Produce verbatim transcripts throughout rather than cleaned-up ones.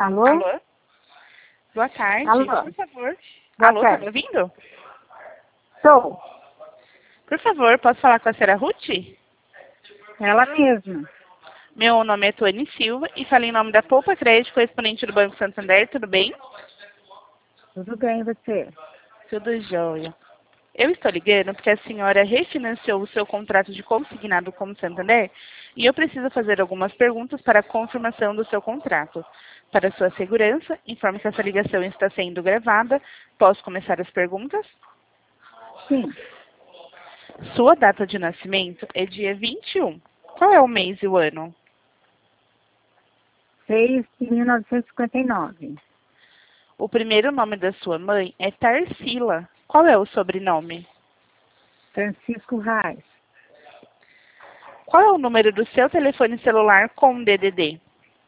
Alô? Alô? Boa tarde, Alô? por favor. Boa Alô, tá tarde. me ouvindo? Sou. Por favor, posso falar com a senhora Ruth? Ela mesma. Meu nome é Tony Silva e falo em nome da Poupa Crédito, correspondente do Banco Santander, tudo bem? Tudo bem, você? Tudo jóia. Eu estou ligando porque a senhora refinanciou o seu contrato de consignado com o Santander e eu preciso fazer algumas perguntas para a confirmação do seu contrato. Para sua segurança, informo que essa ligação está sendo gravada. Posso começar as perguntas? Sim. Sua data de nascimento é dia vinte e um. Qual é o mês e o ano? seis de mil novecentos e cinquenta e nove. O primeiro nome da sua mãe é Tarsila. Qual é o sobrenome? Francisco Reis. Qual é o número do seu telefone celular com D D D?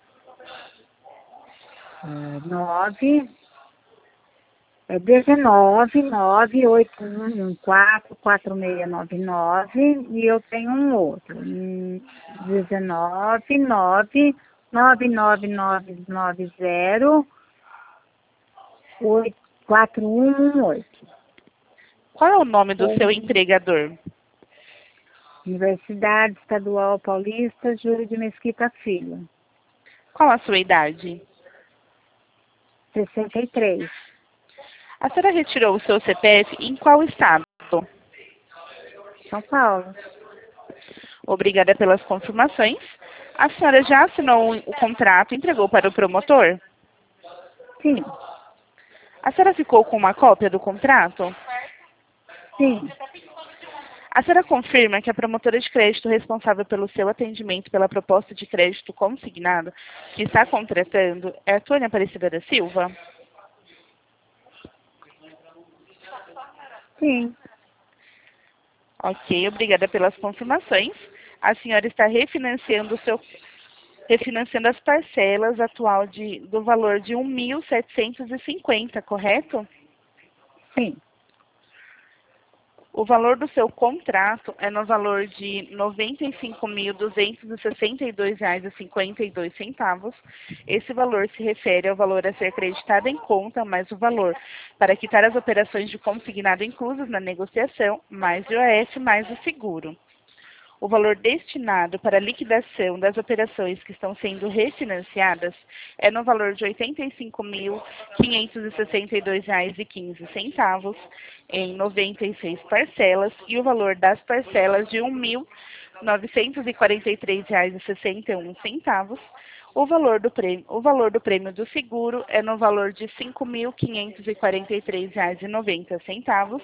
É, nove. É dezenove, nove, oito, um, um, quatro, quatro, seis, nove, nove. E eu tenho um outro. Hum, dezenove, nove, nove, nove, nove, nove, zero, oito, quatro, um, um, oito. Qual é o nome do seu Oi. empregador? Universidade Estadual Paulista, Júlio de Mesquita Filho. Qual a sua idade? sessenta e três. A senhora retirou o seu C P F em qual estado? São Paulo. Obrigada pelas confirmações. A senhora já assinou o contrato e entregou para o promotor? Sim, A senhora ficou com uma cópia do contrato? sim, A senhora confirma que a promotora de crédito responsável pelo seu atendimento pela proposta de crédito consignado que está contratando é a Tônia Aparecida da Silva? sim. Ok, obrigada pelas confirmações. A senhora está refinanciando o seu refinanciando as parcelas atual de, do valor de um mil setecentos e cinquenta, correto? Sim. O valor do seu contrato é no valor de noventa e cinco mil duzentos e sessenta e dois reais e cinquenta e dois centavos. Esse valor se refere ao valor a ser acreditado em conta, mais o valor para quitar as operações de consignado inclusas na negociação, mais o I O F, mais o seguro. O valor destinado para a liquidação das operações que estão sendo refinanciadas é no valor de oitenta e cinco mil quinhentos e sessenta e dois reais e quinze centavos em noventa e seis parcelas e o valor das parcelas de um mil novecentos e quarenta e três reais e sessenta e um centavos. O valor do prêmio, o valor do prêmio do seguro é no valor de cinco mil quinhentos e quarenta e três reais e noventa centavos.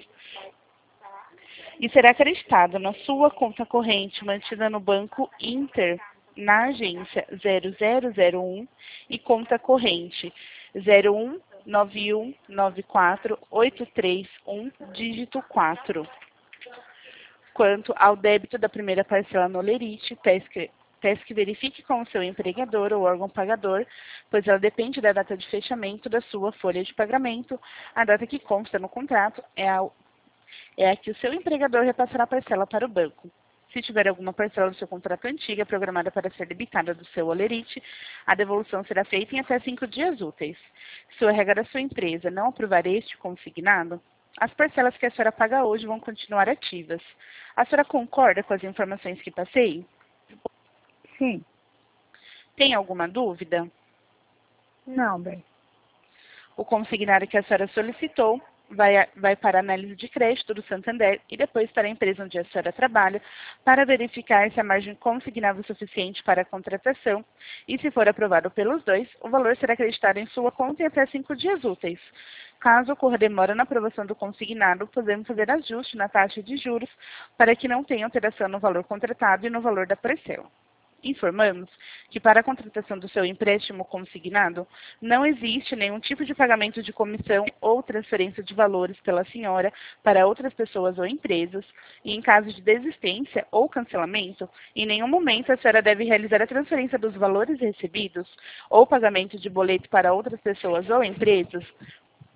E será acreditado na sua conta corrente mantida no Banco Inter, na agência zero zero zero um e conta corrente zero um nove um nove quatro oito três um, dígito quatro. Quanto ao débito da primeira parcela no Lerite, peço que, peço que verifique com o seu empregador ou órgão pagador, pois ela depende da data de fechamento da sua folha de pagamento. A data que consta no contrato é a é a que o seu empregador repassará a parcela para o banco. Se tiver alguma parcela do seu contrato antiga programada para ser debitada do seu olerite, a devolução será feita em até cinco dias úteis. Se o R H da sua empresa não aprovar este consignado, as parcelas que a senhora paga hoje vão continuar ativas. A senhora concorda com as informações que passei? Sim. Tem alguma dúvida? Não, bem. O consignado que a senhora solicitou vai, vai para a análise de crédito do Santander e depois para a empresa onde a senhora trabalha para verificar se a margem consignável é suficiente para a contratação e, se for aprovado pelos dois, o valor será acreditado em sua conta em até cinco dias úteis. Caso ocorra demora na aprovação do consignado, podemos fazer ajuste na taxa de juros para que não tenha alteração no valor contratado e no valor da parcela. Informamos que para a contratação do seu empréstimo consignado, não existe nenhum tipo de pagamento de comissão ou transferência de valores pela senhora para outras pessoas ou empresas, e em caso de desistência ou cancelamento, em nenhum momento a senhora deve realizar a transferência dos valores recebidos ou pagamento de boleto para outras pessoas ou empresas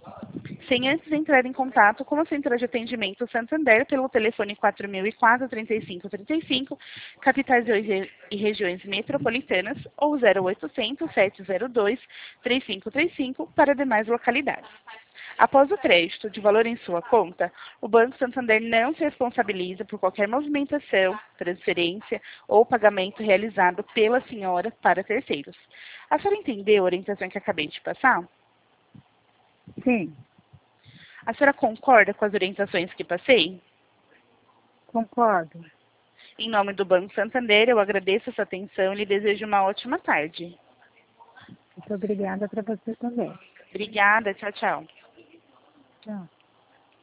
sem antes entrar em contato com a Central de Atendimento Santander pelo telefone quatro mil e quatro, trinta e cinco, trinta e cinco, capitais e regiões metropolitanas, ou zero oitocentos, sete zero dois, três cinco três cinco para demais localidades. Após o crédito de valor em sua conta, o Banco Santander não se responsabiliza por qualquer movimentação, transferência ou pagamento realizado pela senhora para terceiros. A senhora entendeu a orientação que acabei de passar? Sim, A senhora concorda com as orientações que passei? concordo. Em nome do Banco Santander, eu agradeço a sua atenção e lhe desejo uma ótima tarde. Muito obrigada para você também. Obrigada, tchau, tchau. Tchau.